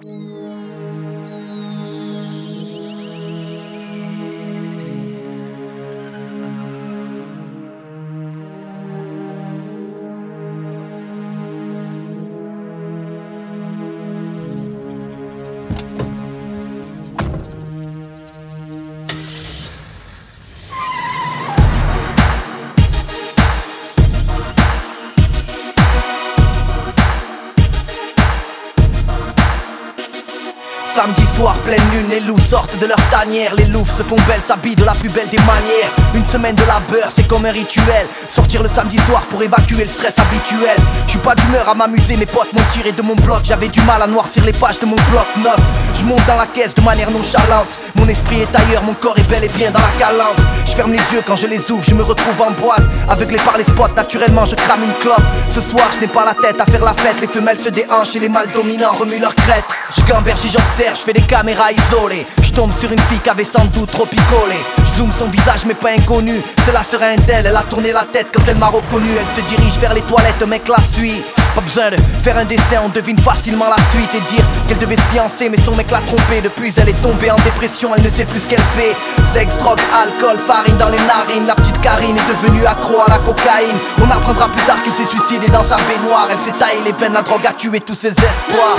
Samedi soir, pleine lune, les loups sortent de leur tanière. Les loups se font belles, s'habillent de la plus belle des manières. Une semaine de labeur, c'est comme un rituel. Sortir le samedi soir pour évacuer le stress habituel. J'suis pas d'humeur à m'amuser, mes potes m'ont tiré de mon bloc. J'avais du mal à noircir les pages de mon bloc-notes. J'monte dans la caisse de manière nonchalante. Mon esprit est ailleurs, mon corps est bel et bien dans la calandre. J'ferme les yeux quand je les ouvre, je me retrouve en boîte. Aveuglé par les spots, naturellement je crame une clope. Ce soir je n'ai pas la tête à faire la fête. Les femelles se déhanchent et les mâles dominants remuent leur crête. Je gamberge et j'observe, je fais des caméras isolées. Je tombe sur une fille qui avait sans doute trop picolé. Je zoome son visage mais pas inconnu. Cela serait un tel, elle a tourné la tête quand elle m'a reconnu. Elle se dirige vers les toilettes, un mec la suit. Pas besoin de faire un dessin, on devine facilement la suite. Et dire qu'elle devait se fiancer mais son mec l'a trompée. Depuis elle est tombée en dépression, elle ne sait plus ce qu'elle fait. Sexe, drogue, alcool, farine dans les narines. La petite Karine est devenue accro à la cocaïne. On apprendra plus tard qu'elle s'est suicidée dans sa baignoire. Elle s'est taillée les veines, la drogue a tué tous ses espoirs.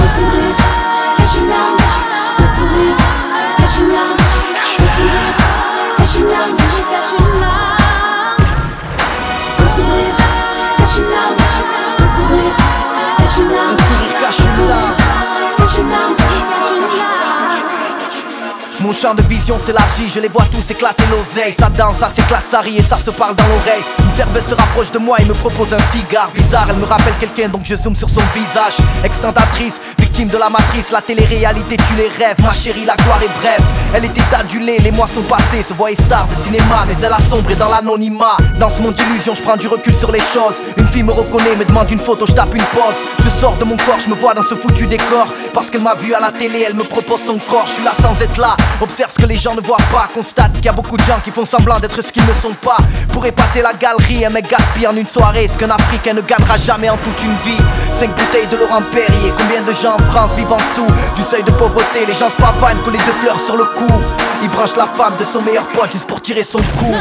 Mon champ de vision s'élargit, je les vois tous éclater l'oseille. Ça danse, ça s'éclate, ça rit et ça se parle dans l'oreille. Une serveuse se rapproche de moi et me propose un cigare bizarre. Elle me rappelle quelqu'un donc je zoome sur son visage. Extentatrice, victime de la matrice. La télé-réalité tue les rêves, ma chérie la gloire est brève. Elle était adulée, les mois sont passés. Se voyait star de cinéma mais elle a sombré dans l'anonymat. Dans ce monde d'illusion je prends du recul sur les choses. Une fille me reconnaît, me demande une photo, je tape une pause. Je sors de mon corps, je me vois dans ce foutu décor. Parce qu'elle m'a vu à la télé, elle me propose son corps. Je suis là sans être là. Observe ce que les gens ne voient pas, constate qu'il y a beaucoup de gens qui font semblant d'être ce qu'ils ne sont pas. Pour épater la galerie, un mec gaspille en une soirée ce qu'un Africain ne gagnera jamais en toute une vie. 5 bouteilles de Laurent Perrier, combien de gens en France vivent en dessous du seuil de pauvreté. Les gens se pavanent, collés de fleurs sur le cou. Il branche la femme de son meilleur pote juste pour tirer son coup.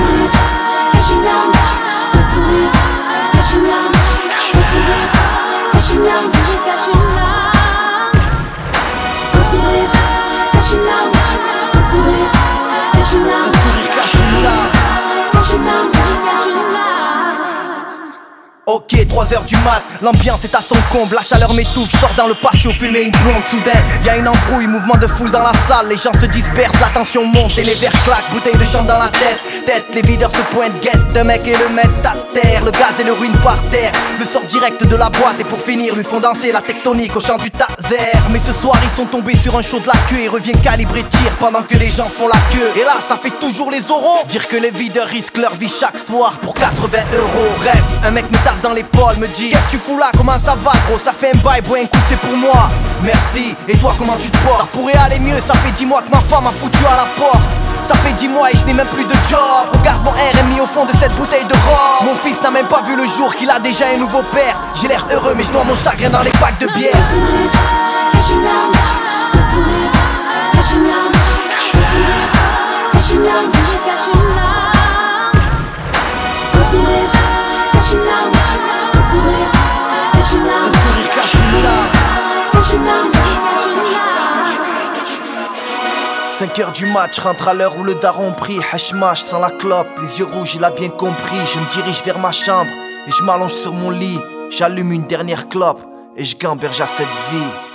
Ok, 3h du mat, l'ambiance est à son comble. La chaleur m'étouffe, je sors dans le patio fumer une blonde. Soudain, y'a une embrouille, mouvement de foule dans la salle. Les gens se dispersent, la tension monte et les verres claquent. Bouteille de champ dans la tête, les videurs se pointent, guettent un mec et le mettent à terre. Le gaz et le ruine par terre, le sort direct de la boîte. Et pour finir, lui font danser la tectonique au chant du taser. Mais ce soir, ils sont tombés sur un show de la queue. Et revient calibrer tir pendant que les gens font la queue. Et là, ça fait toujours les oraux. Dire que les videurs risquent leur vie chaque soir pour 80€. Bref, un mec me tape dans l'épaule, me dit qu'est-ce que tu fous là, comment ça va gros? Ça fait un bail, bois un coup c'est pour moi. Merci, et toi comment tu te portes? Ça pourrait aller mieux, ça fait 10 mois que ma femme m'a foutu à la porte. Ça fait 10 mois et je n'ai même plus de job. Regarde mon RMI au fond de cette bouteille de rhum. Mon fils n'a même pas vu le jour qu'il a déjà un nouveau père. J'ai l'air heureux mais je noie mon chagrin dans les packs de bière. Cinq heures du match, rentre à l'heure où le daron prie. Hashmash sans la clope, les yeux rouges, il a bien compris. Je me dirige vers ma chambre et je m'allonge sur mon lit. J'allume une dernière clope et je gamberge à cette vie.